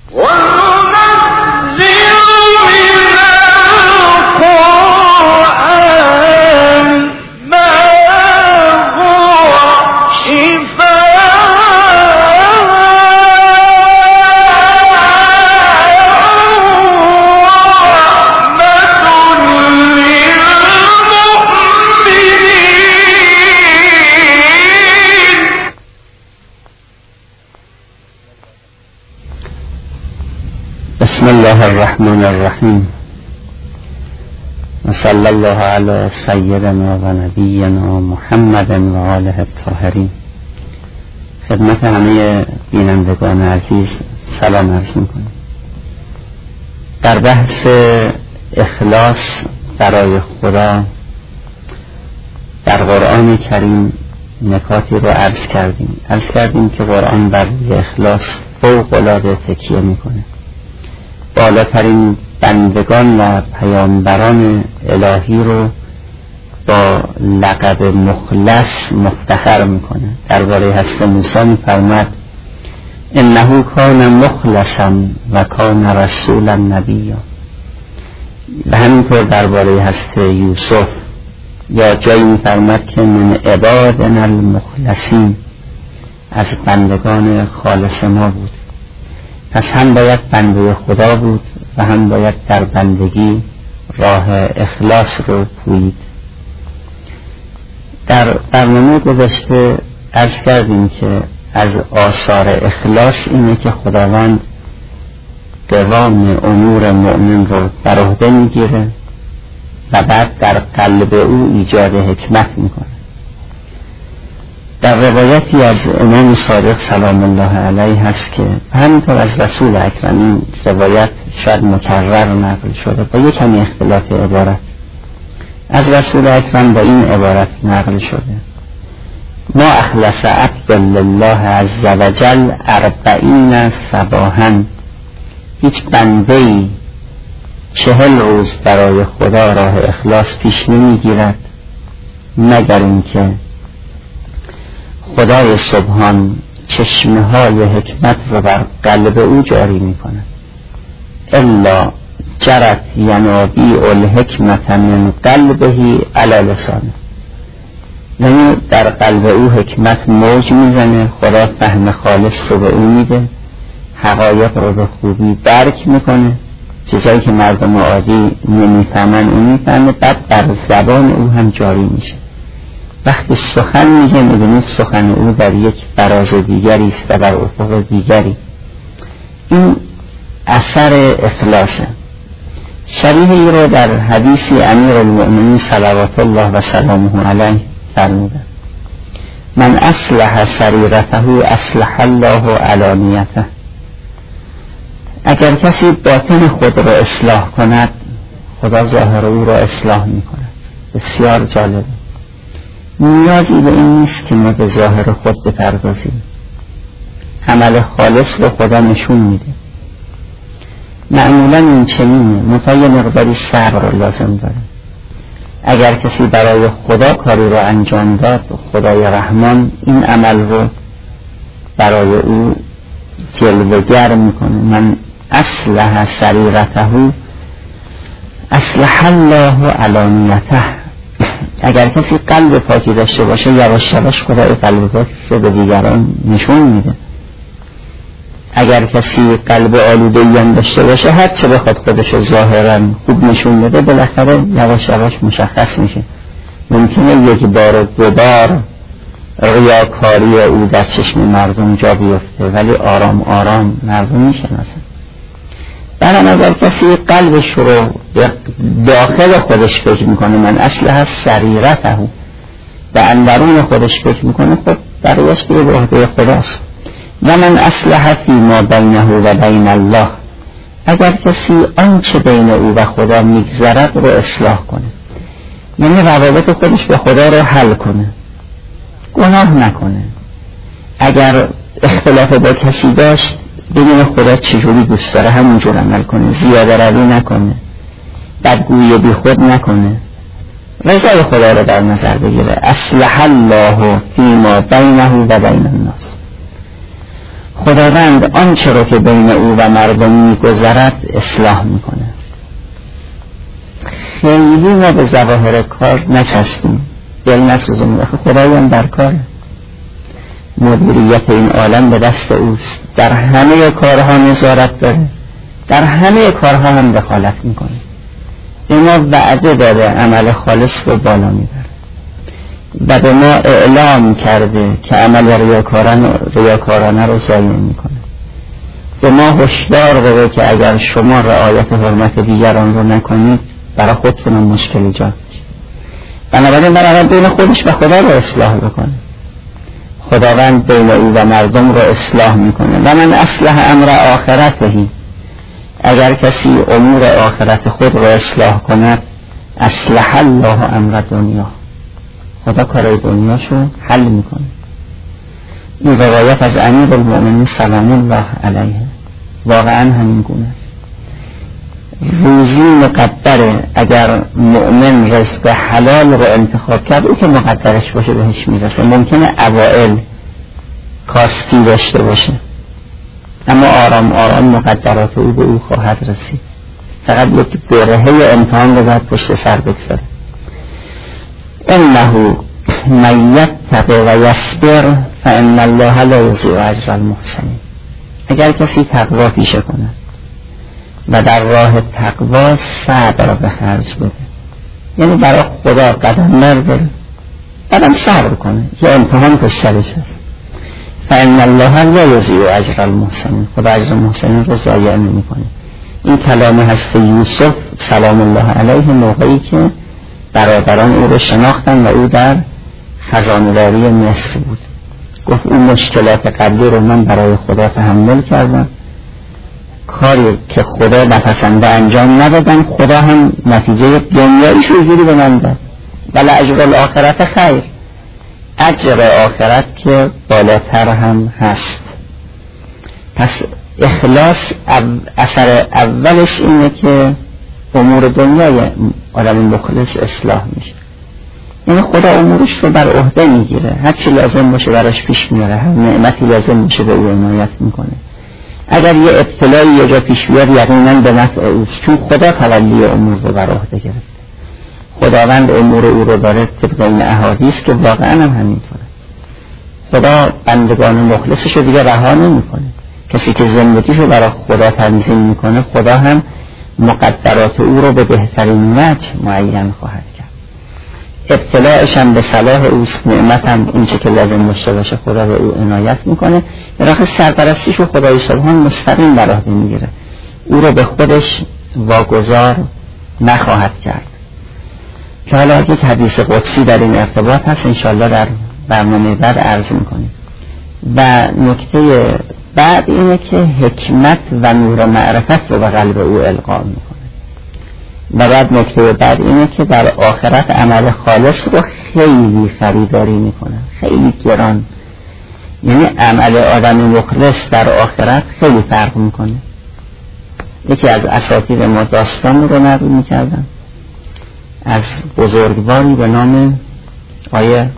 بسم الله الرحمن الرحیم و صلی الله علی سیدنا و نبینا محمد و آله الطاهرین. خدمت همه بینندگان عزیز سلام عرض می‌کنم. در بحث اخلاص برای خدا در قرآن کریم نکاتی رو عرض کردیم که قرآن بر اخلاص فوق‌العاده تکیه میکنه. بالاترین بندگان و پیامبران الهی رو با لقب مخلص مفتخر میکنه. درباره حضرت موسی میفرماد انه کان مخلصا و کان رسولا نبیا. و همینطور درباره حضرت یوسف یا جایی میفرماد که من عبادنا المخلصین، از بندگان خالص ما بود. پس هم باید بنده خدا بود و هم باید در بندگی راه اخلاص رو پویید. در برنامه گذشته عرض کردیم که از آثار اخلاص اینه که خداوند قوام امور مؤمن رو بر عهده میگیره و بعد در قلب او ایجاد حکمت میکنه. در روایتی از امام صادق سلام الله علیه هست که همینطور از رسول اکرم، این روایت شاید مکرر نقل شده با یک کمی اختلاف عبارت، از رسول اکرم با این عبارت نقل شده: ما اخلص عبد لله عز وجل 40 صباحا. هیچ بنده‌ای 40 روز برای خدا راه اخلاص پیش نمیگیرد مگر اینکه خدای سبحان چشمه های حکمت رو بر قلب او جاری می کند. الا جرت ینابیع الحکمت من قلبه علی لسانه. یعنی در قلب او حکمت موج میزنه، خدا فهم خالص رو به او میده، حقایق رو به خوبی درک میکنه، چیزایی که مردم عادی نمیفهمن او میفهمه، بعد در زبان او هم جاری میشه. وقتی سخن میگه میدونید سخن او در یک فراز دیگری است و در افق دیگری. این اثر اخلاصه. شبیه ای رو در حدیث امیر المؤمنین صلوات الله و سلامه علیه فرمودند: من اصلح سریرته اصلح الله علانیته. اگر کسی باطن خود را اصلاح کند خدا ظاهر او را اصلاح میکند. بسیار جالبه. نیازی به این نیست که ما به ظاهر خود بپردازیم. عمل خالص رو خدا نشون میده. معمولا این چنینه، منتها یه مقداری صبر لازم داره. اگر کسی برای خدا کاری رو انجام داد، خدای رحمان این عمل رو برای او جلوه‌گر میکنه. من اصلح سریرته اصلح الله علانیته. اگر کسی قلب پاکی داشته باشه یواش یواش خدای قلب پاکی رو به دیگران نشون میده. اگر کسی قلب آلوده‌ای هم داشته باشه هر چه بخواد خودش رو ظاهرا خوب نشون بده بالاخره یواش یواش مشخص میشه. ممکنه یک بار و دو بار ریاکاری او در چشم مردم جا بیفته ولی آرام آرام مردم میشناسن. برام اگر کسی قلبش رو داخل خودش فکر میکنه من اصلح سریرته و اندرون خودش فکر میکنه خب برایش دیگه به عهده خداست. و من اصلح فی ما بینه و بین الله. اگر کسی آنچه بین او و خدا میگذرد رو اصلاح کنه، یعنی روابط خودش به خدا رو حل کنه، گناه نکنه. اگر اختلاف با کسی داشت ببینه خدا چجوری دوست داره همونجور عمل کنه، زیاده روی نکنه، بدگویی بی خود نکنه، رضای خدا رو در نظر بگیره. اصلح الله فی ما بینه و بین الناس. خداوند آنچه را که بین او و مردم می‌گذرد اصلاح میکنه. خیلی ما به ظواهر کار نچسبیم، دل نسوزیم، خدایی هم در کاره. مدیریت این عالم به دست اوست، در همه کارها نظارت داره، در همه کارها هم دخالت میکنه. به ما وعده داده عمل خالص رو بالا میبره و به ما اعلام کرده که عمل ریاکارانه رو ضایع میکنه. به ما هشدار داده که اگر شما رعایت حرمت دیگران رو نکنید برای خودتون مشکل ایجاد میشه. بنابراین اول بین خودش و خدا رو اصلاح بکنه. خداوند بین او و مردم رو اصلاح میکنه. و من اصلح امر آخرتهی، اگر کسی امور آخرت خود رو اصلاح کند اصلح الله امر دنیا، خدا کارای دنیاشو حل میکنه. این روایت از امیر المؤمنین سلام الله علیه واقعا همین گونه است. روزی مقدره، اگر مؤمن رزق حلال رو انتخاب کرد او که مقدرش باشه بهش میرسه. ممکنه اوائل کاستی داشته باشه اما آرام آرام مقدرات او به او خواهد رسید. فقط یک برهه امتحان رو باید پشت سر بگذاره. انه من یتق و یصبر فان الله لا یضیع اجر المحسنین. اگر کسی تقوا پیشه کنه و در راه تقوا صبر به خرج بده، یعنی برای خدا قدم برداره بعدم صبر کنه، یه امتحان پشت سرش هست. فان الله لا یضیع اجر المحسنین، خدا اجر المحسنین رو ضایع نمی‌کنه. این کلام حضرت یوسف سلام الله علیه موقعی که برادران او رو شناختن و او در خزانه‌داری مصر بود، گفت اون مشکلات قبلی رو من برای خدا تحمل کردم، کاری که خدا نپسنده انجام ندادم، خدا هم نتیجه دنیاییش رو جوری به من داد. ولی اجر الاخرت خیر، اجر آخرت که بالاتر هم هست. پس اخلاص اثر اولش اینه که امور دنیای آدم مخلص اصلاح میشه، یعنی خدا امورش رو بر عهده میگیره، هر چی لازم باشه براش پیش میاره، هر نعمتی لازم باشه به او عنایت میکنه. اگر یه ابتلایی یه جا پیش بیاد یقینا به نفع اوست، چون خدا تولی امور رو بر عهده گرفته. خداوند امور او رو داره طبق این احادیث که واقعا هم همینطوره. خدا بندگان مخلصش رو دیگه رها نمیکنه. کسی که زندگیش رو برای خدا تنظیم میکنه خدا هم مقدرات او رو به بهترین وجه معین خواهد کرد. ابتلاعش هم به صلاح اوست، نعمت هم اونچه که لازم داشته باشه خدا به او عنایت میکنه. برای سرپرستیش رو خدای سبحان مستقیم بر عهده میگیره، او رو به خودش واگذار نخواهد کرد. که حالا یک حدیث قدسی در این ارتباط هست، انشاءالله در برنامه بعد عرض میکنیم. و نکته بعد اینه که حکمت و نور معرفت رو به قلب او القا میکنه. و بعد نکته بعد اینه که در آخرت عمل خالص رو خیلی خریداری میکنه، خیلی گران. یعنی عمل آدم مخلص در آخرت خیلی فرق میکنه. یکی از اساتید ما داستان رو نقل میکردم از بزرگواری به نام آیه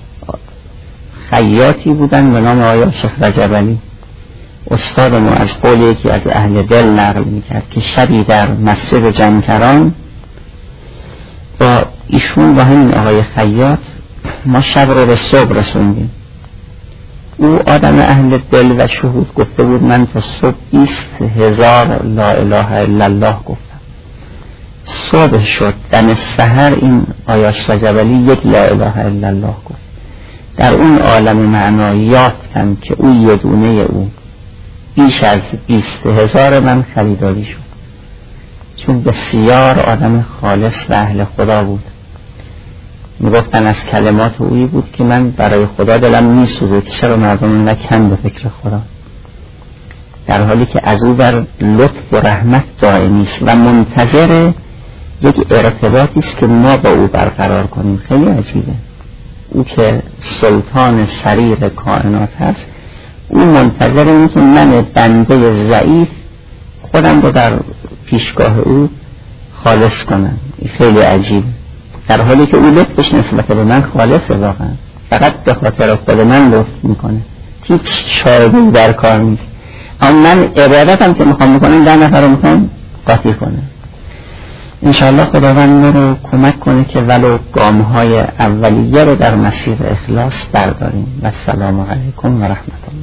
خیاطی بودن به نام آیه شیخ رجبلی. استاد ما از قول یکی از اهل دل نقل میکرد که شبی در مسجد جمکران با ایشون و همین آقای خیاط ما شب رو به صبح رسوندیم. او آدم اهل دل و شهود گفته بود من تا صبح 20,000 لا اله الا الله گفتم. صبح شد دم سحر این آیاش رجبلی یک لا اله الا الله گفت. در اون عالم معنا یافتم که او یه دونه او بیش از 20,000 من خریداری شد، چون بسیار آدم خالص و اهل خدا بود. میگفتن از کلمات اویی بود که من برای خدا دلم میسوزه که چرا مردم نکن به فکر خدا، در حالی که از او بر لطف و رحمت دائمی است و منتظر یک ارتباطی است که ما با او برقرار کنیم. خیلی عجیبه. او که سلطان سریر کائنات هست، او منتظر اینه که من بنده ضعیف خودم رو در پیشگاه او خالص کنم. خیلی عجیب، در حالی که او لطفش نسبت به من خالصه، واقعا فقط به خاطر خود من لطف میکنه، هیچ شاهدی در کار نیست. اما من عبادتم که میخوام بکنم 10 نفر رو میخوام قاطی کنم. انشاءالله خداوند ما رو کمک کنه که ولو گام‌های اولیه رو در مسیر اخلاص برداریم. و السلام علیکم و رحمت الله.